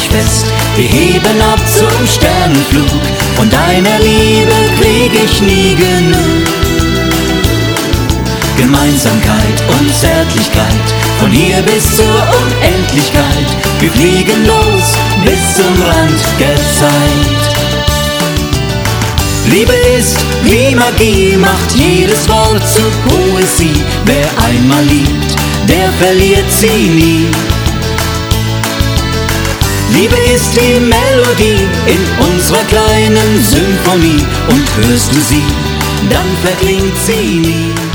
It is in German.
dich fest, wir heben ab zum Sternenflug. Von deiner Liebe krieg ich nie genug. Gemeinsamkeit und Zärtlichkeit, von hier bis zur Unendlichkeit. Wir fliegen los bis zum Rand der Zeit. Liebe ist wie Magie, macht jedes Wort zu Poesie. Wer einmal liebt, der verliert sie nie. Liebe ist die Melodie in unserer kleinen Symphonie. Und hörst du sie, dann verklingt sie nie.